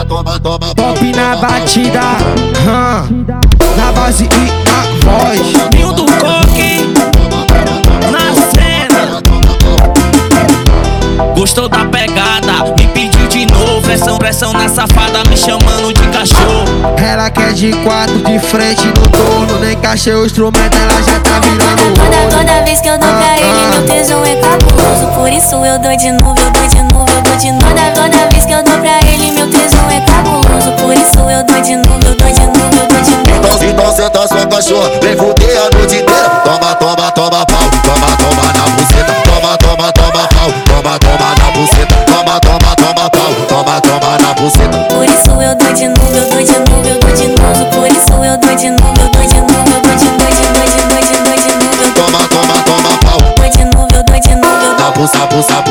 Pop na batida, na base e na voz. Ninho do Coque na cena. Gostou da pegada, me pediu de novo. Pressão na safada, me chamando de cachorro. Ela quer de quatro, de frente no torno. Nem cachei o instrumento, ela já tá virando o Toda vez que eu dou pra ele, meu tesão é cabuloso. Por isso eu dou de novo, eu dou de novo, eu dou de novo. Toda vez que eu dou pra ele, meu tesão é cabuloso. Por isso eu dou de novo, eu dou de novo, eu dou de novo. Então senta sua cachorra, vem fuder a noite inteira. Toma, toma, toma pau, toma, toma na buceta. Toma, toma, toma pau, toma, toma na buceta. Toma, toma, toma pau, toma, toma na buceta. Por isso eu dou de novo, eu dou de novo, eu dou de novo. Por isso eu dou de novo, eu dou de novo, eu dou de novo, de novo. Toma, toma, toma pau, dou de novo, eu dou de novo. na buceta.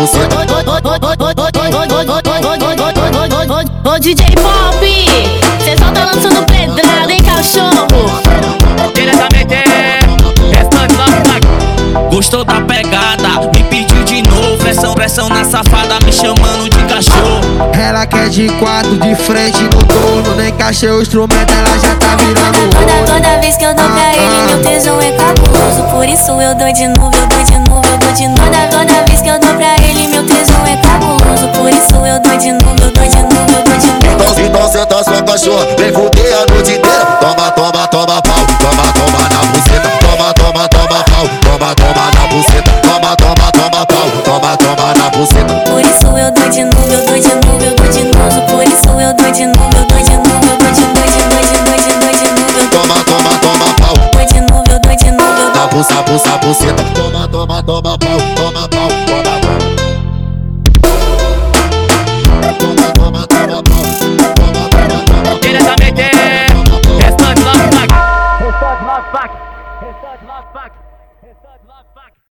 Ô DJ Pop, cê só tá lançando pedrada, hein, cachorro? Diretamente, restante nosso. Gostou da pegada, me pediu de novo. Pressão na safada, me chamando de cachorro. Ela quer de quatro, de frente no torno. Nem cachei o instrumento, ela já tá virando o Toda vez que eu dou pra ele, meu tesão é cabuloso. Por isso eu dou de novo, eu dou de novo, eu dou de novo. Toda vez que eu dou pra ele, meu tesão é cabuloso. Por isso eu dou de novo, eu dou de novo, eu dou de novo. Então senta sua cachorra, vem fuder a noite inteira. Toma, toma, toma pau, toma, toma na buceta. Toma, toma, toma pau, toma, toma na buceta. Toma, toma, toma pau, toma, toma na buceta. Por isso eu dou de novo, eu dou de novo, eu dou de novo. Por isso eu dou de novo, eu dou de novo, eu dou de novo, de novo. Toma, toma, toma pau, Dou de novo, eu dou de novo. na buceta. Toma, toma, toma pau, toma pau, toma pau. Toma, toma, toma pau, toma, toma, toma. Diretamente, restante nosso. Restante nosso.